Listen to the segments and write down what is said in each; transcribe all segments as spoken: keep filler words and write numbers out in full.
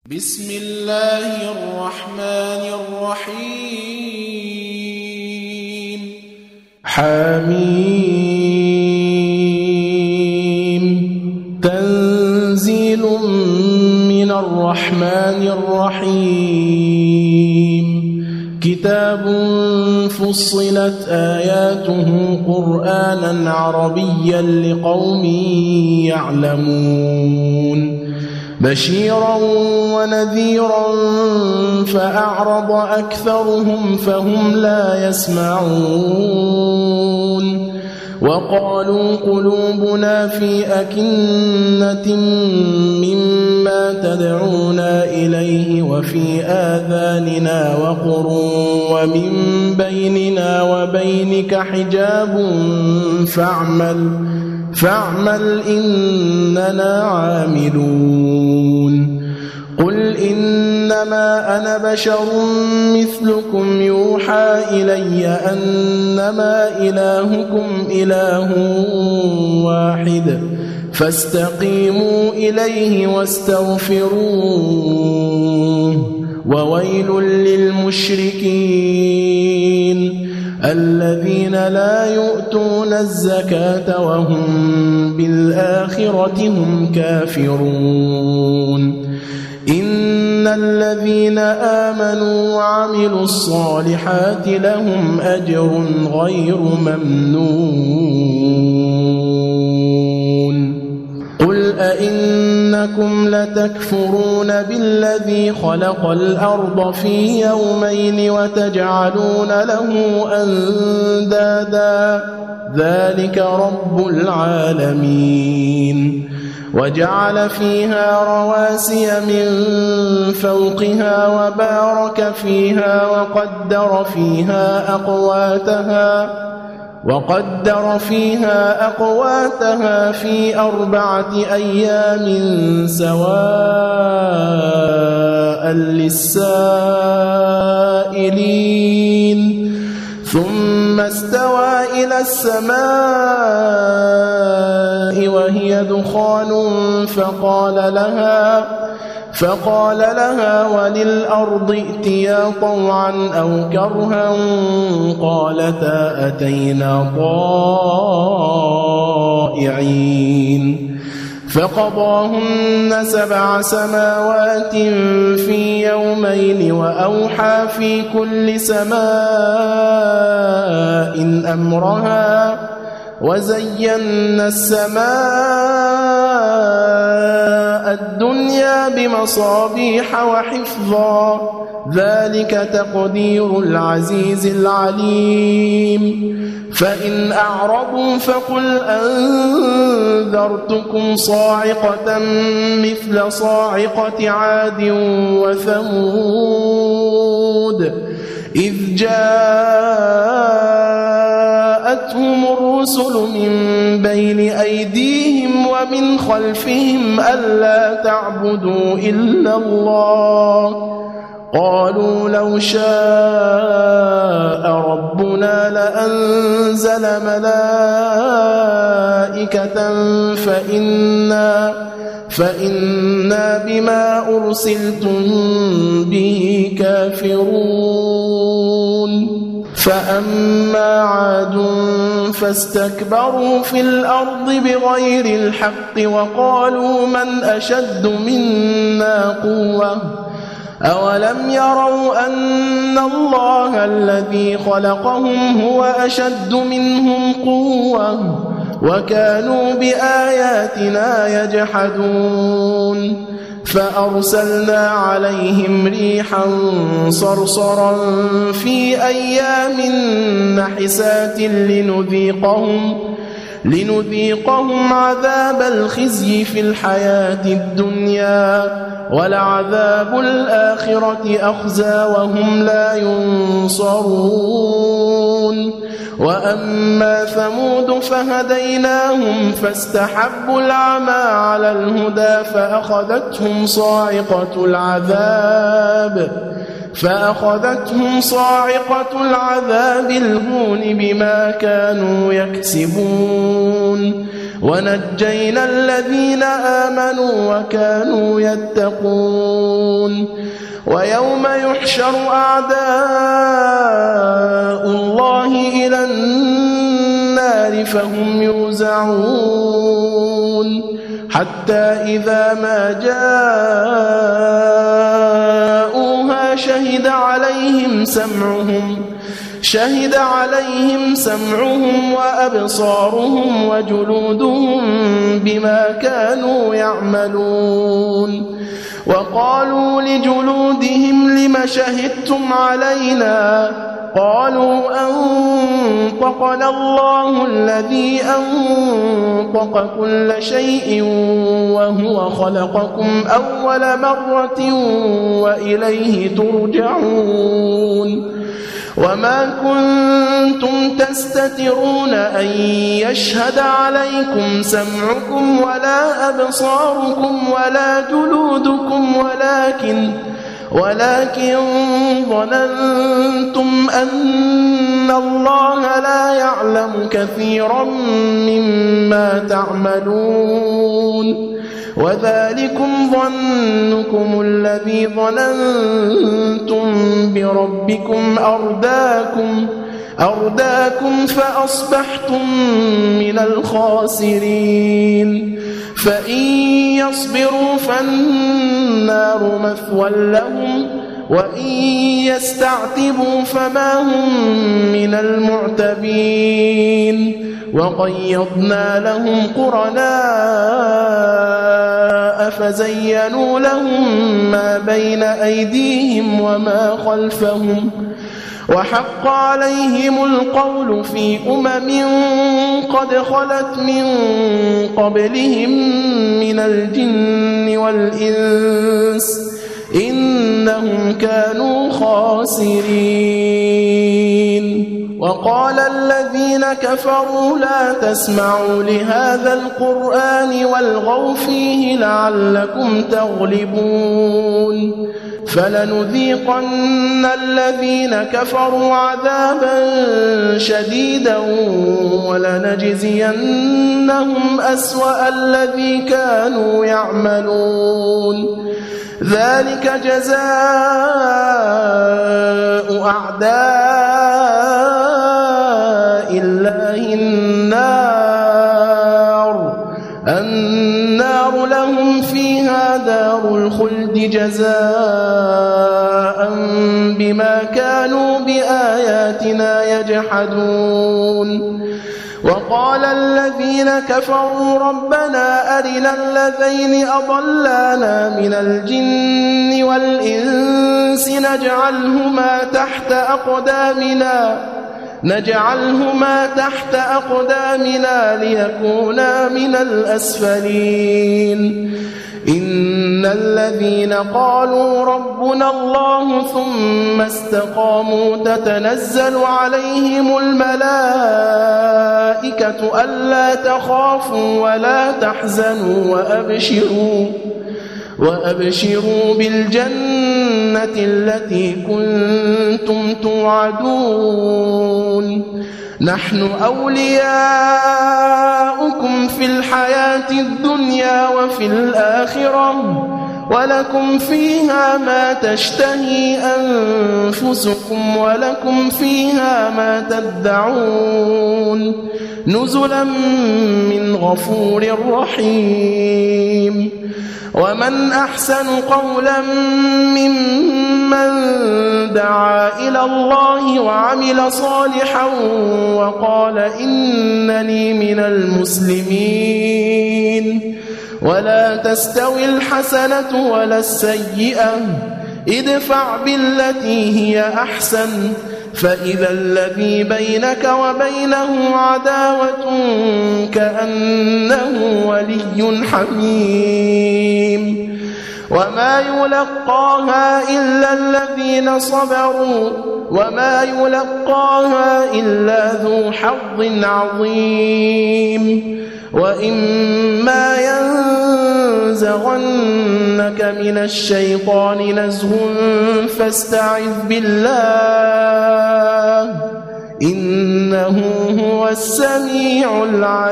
بسم الله الرحمن الرحيم حميم تنزيل من الرحمن الرحيم كتاب فصلت آياته قرآنا عربيا لقوم يعلمون بشيرا ونذيرا فأعرض أكثرهم فهم لا يسمعون وقالوا قلوبنا في أكنة مما تدعونا إليه وفي آذاننا وقر ومن بيننا وبينك حجاب فاعمل فاعمل إننا عاملون قل إنما أنا بشر مثلكم يوحى إلي أنما إلهكم إله واحد فاستقيموا إليه واستغفروه وويل للمشركين الذين لا يؤتون الزكاة وهم بالآخرة هم كافرون إن الذين آمنوا وعملوا الصالحات لهم أجر غير ممنون قل أئنكم لتكفرون بالذي خلق الأرض في يومين وتجعلون له أندادا ذلك رب العالمين وجعل فيها رواسي من فوقها وبارك فيها وقدر فيها أقواتها وقدر فيها أقواتها في أربعة أيام سواء للسائلين ثم استوى إلى السماء وهي دخان فقال لها فقال لها وللأرض ائتيا طوعا أو كرها قالتا أتينا طائعين فقضاهن سبع سماوات في يومين وأوحى في كل سماء أمرها وزينا السماء الدنيا بمصابيح وحفظا ذلك تقدير العزيز العليم فإن أعرضوا فقل أنذرتكم صاعقة مثل صاعقة عاد وثمود إذ جاءتهم الرسل من بين أيديهم ومن خلفهم ألا تعبدوا إلا الله قالوا لو شاء ربنا لأنزل ملائكة فإنا فإنا بما أرسلتم به كافرون فأما عاد فاستكبروا في الأرض بغير الحق وقالوا من أشد منا قوة أولم يروا أن الله الذي خلقهم هو أشد منهم قوة وكانوا بآياتنا يجحدون فأرسلنا عليهم ريحا صرصرا في أيام نحسات لنذيقهم لنذيقهم عذاب الخزي في الحياة الدنيا ولعذاب الآخرة أخزى وهم لا ينصرون وأما ثمود فهديناهم فاستحبوا العمى على الهدى فأخذتهم صاعقة العذاب فأخذتهم صاعقة العذاب الهون بما كانوا يكسبون ونجينا الذين آمنوا وكانوا يتقون ويوم يحشر أعداء الله إلى النار فهم يوزعون حتى إذا ما جاءوها شهد عليهم سمعهم شهد عليهم سمعهم وأبصارهم وجلودهم بما كانوا يعملون وقالوا لجلودهم لم شهدتم علينا قالوا أنطقنا الله الذي أنطق كل شيء وهو خلقكم أول مرة وإليه ترجعون وما كنتم تستترون أن يشهد عليكم سمعكم ولا أبصاركم ولا جلودكم ولكن ولكن ظننتم أن الله لا يعلم كثيرا مما تعملون وذلكم ظنكم الذي ظننتم بربكم أرداكم أرداكم فأصبحتم من الخاسرين فإن يصبروا فالنار مثوى لهم وإن يستعتبوا فما هم من المعتبين وقيضنا لهم قرناء فزينوا لهم ما بين أيديهم وما خلفهم وحق عليهم القول في أمم قد خلت من قبلهم من الجن والإنس إنهم كانوا خاسرين وقال الذين كفروا لا تسمعوا لهذا القرآن والغوا فيه لعلكم تغلبون فلنذيقن الذين كفروا عذابا شديدا ولنجزينهم أسوأ الذي كانوا يعملون ذلك جزاء أعداء الله النار النار لهم فيها دار الخلد جزاء بما كانوا بآياتنا يجحدون وقال الذين كفروا ربنا أرنا الذين أضلانا من الجن والإنس نجعلهما تحت أقدامنا نجعلهما تحت أقدامنا ليكونا من الأسفلين إن الذين قالوا ربنا الله ثم استقاموا تتنزل عليهم الملائكة ألا تخافوا ولا تحزنوا وأبشروا وأبشروا بالجنة التي كنتم توعدون نحن أولياؤكم في الحياة الدنيا وفي الآخرة ولكم فيها ما تشتهي أنفسكم ولكم فيها ما تدعون نزلا من غفور رحيم ومن أحسن قولا ممن دعا إلى الله وعمل صالحا وقال إنني من المسلمين ولا تستوي الحسنة ولا السيئة ادفع بالتي هي أحسن فإذا الذي بينك وبينه عداوة كأنه ولي حميم وما يلقاها إلا الذين صبروا وما يلقاها إلا ذو حظ عظيم وإما ينزغنك من الشيطان نزغ فاستعذ بالله إنه هو هو السميع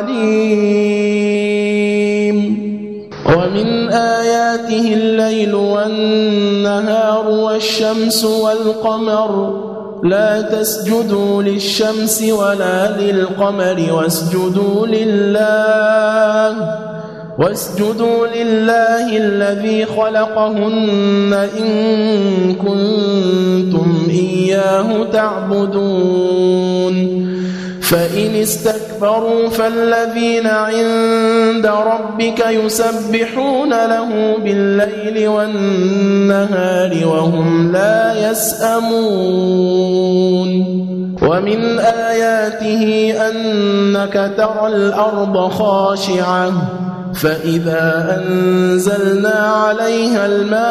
العليم ومن آياته الليل والنهار والشمس والقمر لا تسجدوا للشمس ولا للقمر واسجدوا لله واسجدوا لله الذي خلقهن إن كنتم إياه تعبدون فإن استكبروا فالذين عند ربك يسبحون له بالليل والنهار وهم لا يسأمون ومن آياته أنك ترى الأرض خاشعة فإذا أنزلنا عليها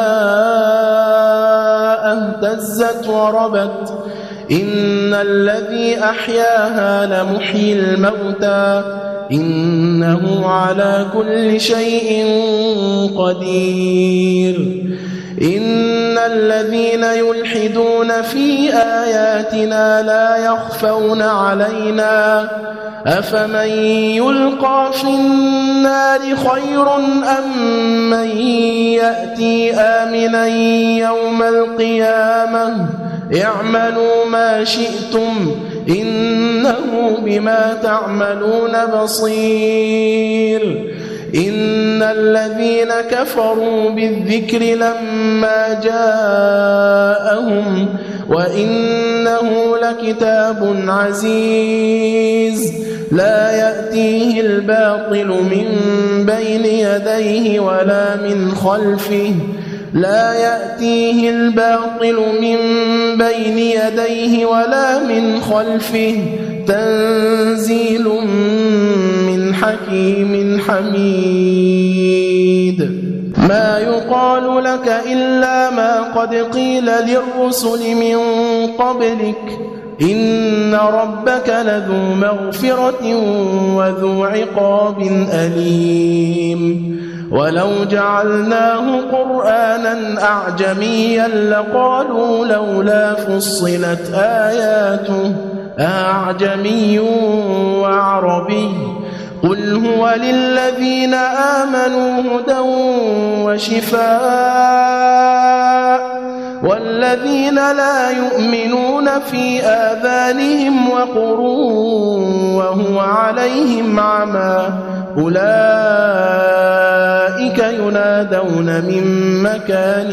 الماء اهتزت وربت إن الذي أحياها لمحيي الموتى إنه على كل شيء قدير إن الذين يلحدون في آياتنا لا يخفون علينا أفمن يلقى في النار خير أم من يأتي آمنا يوم القيامة اعملوا ما شئتم إنه بما تعملون بصير إن الذين كفروا بالذكر لما جاءهم وإنه لكتاب عزيز لا يأتيه الباطل من بين يديه ولا من خلفه لا يأتيه الباطل من بين يديه ولا من خلفه تنزيل من حكيم حميد ما يقال لك إلا ما قد قيل للرسل من قبلك إن ربك لذو مغفرة وذو عقاب أليم ولو جعلناه قرآنا أعجميا لقالوا لولا فصلت آياته أعجمي وعربي قل هو للذين آمنوا هدى وشفاء والذين لا يؤمنون في آذانهم وقر وهو عليهم عمى أولئك ينادون من مكان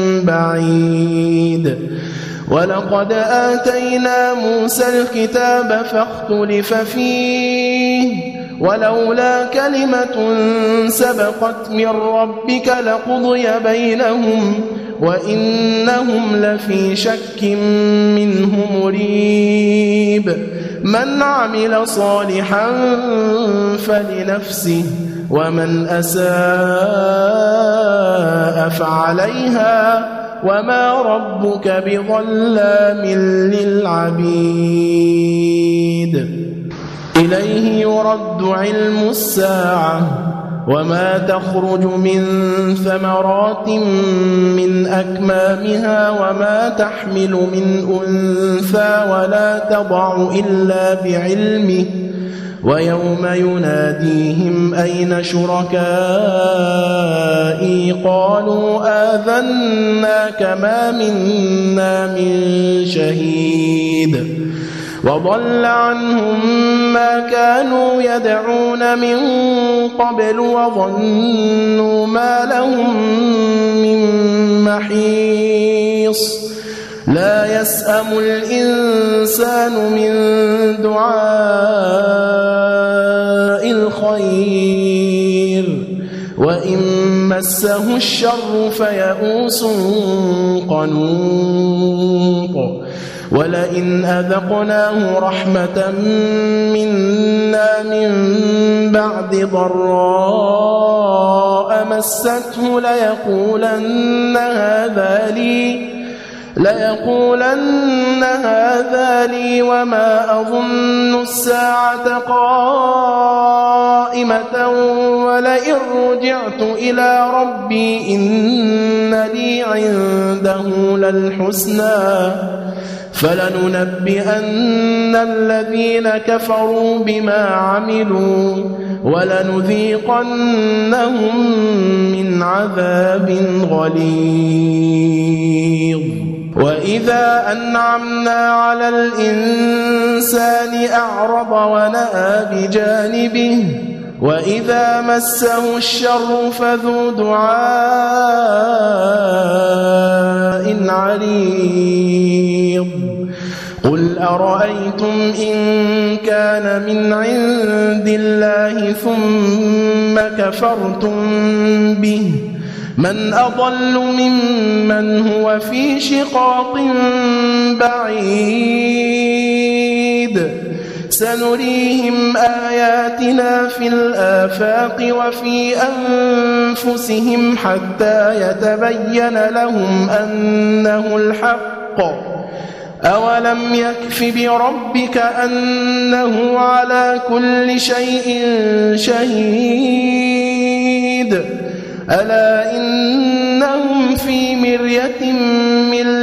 بعيد ولقد آتينا موسى الكتاب فاختلف فيه ولولا كلمة سبقت من ربك لقضي بينهم وإنهم لفي شك منه مريب من عمل صالحا فلنفسه ومن أساء فعليها وما ربك بظلام للعبيد إليه يرد علم الساعة وما تخرج من ثمرات من أكمامها وما تحمل من أنثى ولا تضع إلا بعلمه ويوم يناديهم أين شركائي قالوا آذناك ما منا من شهيد وضل عنهم ما كانوا يدعون من قبل وظنوا ما لهم من محيص لا يسأم الإنسان من دعاء الخير وإن مسه الشر فيئوس قنوط ولئن أذقناه رحمة منا من بعد ضراء مسته ليقولن هذا لي ليقولن هذا لي وما أظن الساعة قائمة ولئن رجعت إلى ربي إن لي عنده للحسنى فلننبئن الذين كفروا بما عملوا ولنذيقنهم من عذاب غليظ. وإذا أنعمنا على الإنسان أعرض ونأى بجانبه وإذا مسه الشر فذو دعاء عريض. قل أرأيتم إن كان من عند الله ثم كفرتم به من أضل ممن هو في شقاق بعيد سنريهم آياتنا في الآفاق وفي أنفسهم حتى يتبين لهم أنه الحق أولم يكف بربك أنه على كل شيء شهيد ألا إنهم في مرية من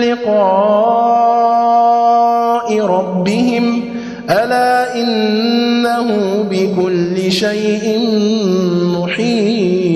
لقاء ربهم ألا إنه بكل شيء محيط.